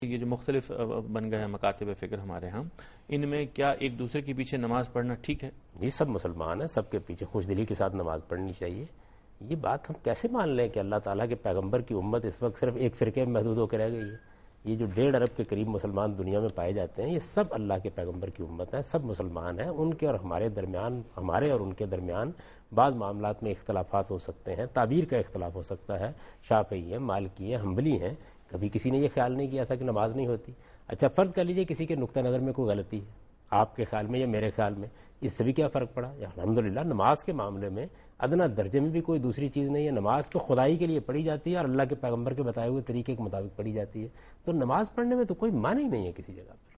ये जो मुख्तलिफ बन गए हैं मकातिब फ़िक्र हमारे यहाँ, इनमें क्या एक दूसरे के पीछे नमाज पढ़ना ठीक है? जी, सब मुसलमान हैं, सबके पीछे खुशदिली के साथ नमाज पढ़नी चाहिए। ये बात हम कैसे मान लें कि अल्लाह ताला के पैगंबर की उम्मत इस वक्त सिर्फ एक फ़िरके में महदूद होकर रह गई है? ये जो 1.5 अरब के करीब मुसलमान दुनिया में पाए जाते हैं, ये सब अल्लाह के पैगंबर की उम्मत हैं, सब मुसलमान हैं। उनके और हमारे दरमियान, हमारे और उनके दरमियान बाज़ मामलात में इख्तलाफात हो सकते हैं, ताबीर का इख्तलाफ हो सकता है, शाफ़ई हैं, मालिकी हैं, हम्बली हैं। कभी किसी ने यह ख्याल नहीं किया था कि नमाज नहीं होती। अच्छा, फ़र्ज़ कर लीजिए किसी के नुक्ता नज़र में कोई गलती है, आपके ख्याल में या मेरे ख्याल में, इससे भी क्या फ़र्क पड़ा? अल्हम्दुलिल्लाह, नमाज के मामले में अदना दर्जे में भी कोई दूसरी चीज़ नहीं है। नमाज तो खुदाई के लिए पढ़ी जाती है और अल्लाह के पैगंबर के बताए हुए तरीके के मुताबिक पढ़ी जाती है। तो नमाज पढ़ने में तो कोई माना ही नहीं है किसी जगह पर।